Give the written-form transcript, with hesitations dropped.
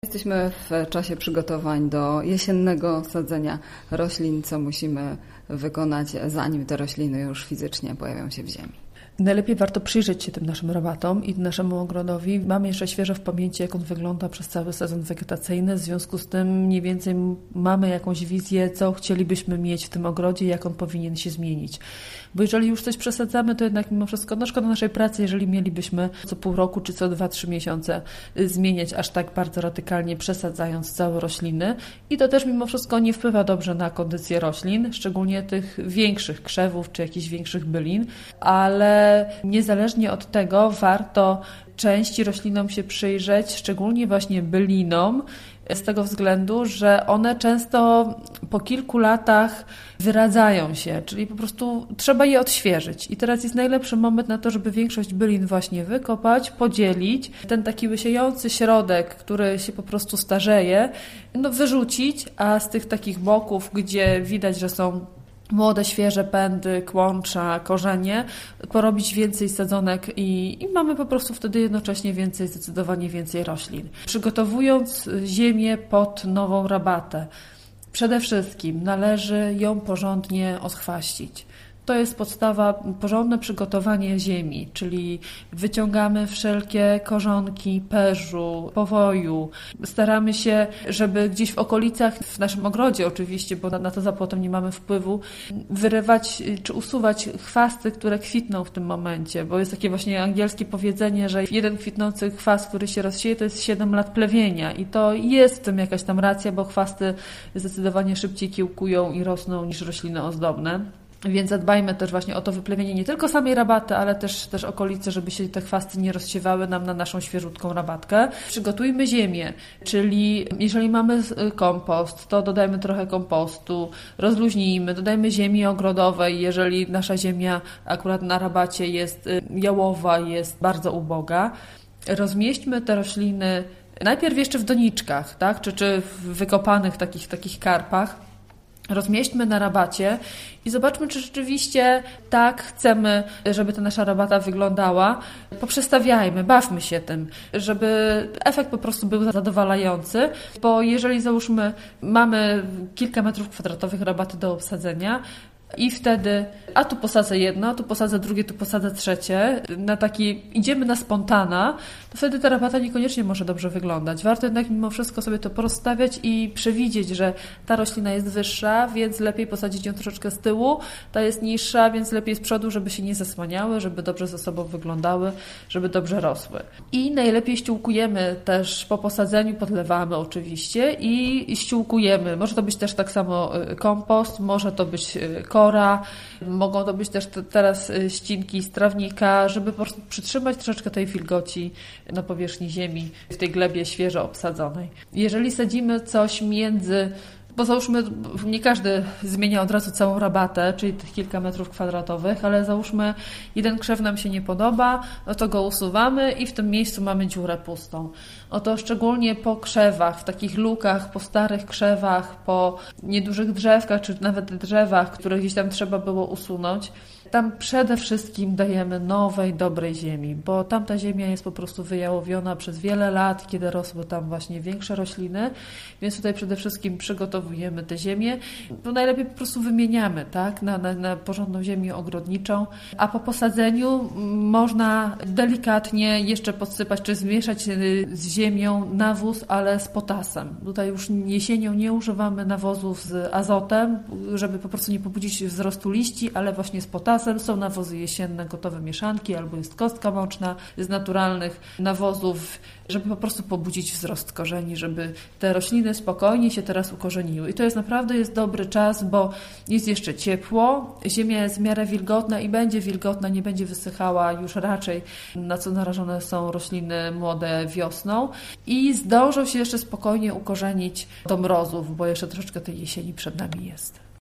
Jesteśmy w czasie przygotowań do jesiennego sadzenia roślin, co musimy wykonać, zanim te rośliny już fizycznie pojawią się w ziemi. Najlepiej warto przyjrzeć się tym naszym rabatom i naszemu ogrodowi. Mamy jeszcze świeżo w pamięci, jak on wygląda przez cały sezon wegetacyjny. W związku z tym mniej więcej mamy jakąś wizję, co chcielibyśmy mieć w tym ogrodzie, jak on powinien się zmienić. Bo jeżeli już coś przesadzamy, to jednak mimo wszystko szkoda naszej pracy, jeżeli mielibyśmy co pół roku czy co 2-3 miesiące zmieniać aż tak bardzo radykalnie, przesadzając całe rośliny. I to też mimo wszystko nie wpływa dobrze na kondycję roślin, szczególnie tych większych krzewów czy jakichś większych bylin, ale niezależnie od tego warto części roślinom się przyjrzeć, szczególnie właśnie bylinom, z tego względu, że one często po kilku latach wyradzają się, czyli po prostu trzeba je odświeżyć. I teraz jest najlepszy moment na to, żeby większość bylin właśnie wykopać, podzielić, ten taki łysiejący środek, który się po prostu starzeje, wyrzucić, a z tych takich boków, gdzie widać, że są młode, świeże pędy, kłącza, korzenie, porobić więcej sadzonek i mamy po prostu wtedy jednocześnie zdecydowanie więcej roślin. Przygotowując ziemię pod nową rabatę, przede wszystkim należy ją porządnie odchwaścić. To jest podstawa, porządne przygotowanie ziemi, czyli wyciągamy wszelkie korzonki perzu, powoju. Staramy się, żeby gdzieś w okolicach, w naszym ogrodzie oczywiście, bo na to za płotem nie mamy wpływu, wyrywać czy usuwać chwasty, które kwitną w tym momencie, bo jest takie właśnie angielskie powiedzenie, że jeden kwitnący chwast, który się rozsieje, to jest 7 lat plewienia i to jest w tym jakaś tam racja, bo chwasty zdecydowanie szybciej kiełkują i rosną niż rośliny ozdobne. Więc zadbajmy też właśnie o to wyplewienie nie tylko samej rabaty, ale też okolice, żeby się te chwasty nie rozsiewały nam na naszą świeżutką rabatkę. Przygotujmy ziemię, czyli jeżeli mamy kompost, to dodajmy trochę kompostu, rozluźnijmy, dodajmy ziemi ogrodowej, jeżeli nasza ziemia akurat na rabacie jest jałowa, jest bardzo uboga. Rozmieśćmy te rośliny najpierw jeszcze w doniczkach, tak? czy w wykopanych takich karpach. Rozmieśćmy na rabacie i zobaczmy, czy rzeczywiście tak chcemy, żeby ta nasza rabata wyglądała. Poprzestawiajmy, bawmy się tym, żeby efekt po prostu był zadowalający, bo jeżeli załóżmy mamy kilka metrów kwadratowych rabaty do obsadzenia, i wtedy, a tu posadzę jedno, a tu posadzę drugie, tu posadzę trzecie, idziemy na spontana, to wtedy ta rabata niekoniecznie może dobrze wyglądać. Warto jednak mimo wszystko sobie to porozstawiać i przewidzieć, że ta roślina jest wyższa, więc lepiej posadzić ją troszeczkę z tyłu, ta jest niższa, więc lepiej z przodu, żeby się nie zasłaniały, żeby dobrze ze sobą wyglądały, żeby dobrze rosły. I najlepiej ściółkujemy też po posadzeniu, podlewamy oczywiście i ściółkujemy. Może to być też tak samo kompost, może to być kora, mogą to być też teraz ścinki z trawnika, żeby po prostu przytrzymać troszeczkę tej wilgoci na powierzchni ziemi, w tej glebie świeżo obsadzonej. Jeżeli sadzimy coś bo załóżmy, nie każdy zmienia od razu całą rabatę, czyli tych kilka metrów kwadratowych, ale załóżmy, jeden krzew nam się nie podoba, no to go usuwamy i w tym miejscu mamy dziurę pustą. Oto szczególnie po krzewach, w takich lukach, po starych krzewach, po niedużych drzewkach, czy nawet drzewach, które gdzieś tam trzeba było usunąć, tam przede wszystkim dajemy nowej, dobrej ziemi, bo tamta ziemia jest po prostu wyjałowiona przez wiele lat, kiedy rosły tam właśnie większe rośliny, więc tutaj przede wszystkim przygotowujemy tę ziemię, bo najlepiej po prostu wymieniamy, tak, na porządną ziemię ogrodniczą, a po posadzeniu można delikatnie jeszcze podsypać, czy zmieszać z ziemią nawóz, ale z potasem. Tutaj już jesienią nie używamy nawozów z azotem, żeby po prostu nie pobudzić wzrostu liści, ale właśnie z potasem. Są nawozy jesienne, gotowe mieszanki, albo jest kostka mączna z naturalnych nawozów, żeby po prostu pobudzić wzrost korzeni, żeby te rośliny spokojnie się teraz ukorzeniły. I to naprawdę jest dobry czas, bo jest jeszcze ciepło, ziemia jest w miarę wilgotna i będzie wilgotna, nie będzie wysychała już raczej, na co narażone są rośliny młode wiosną i zdążą się jeszcze spokojnie ukorzenić do mrozów, bo jeszcze troszeczkę tej jesieni przed nami jest.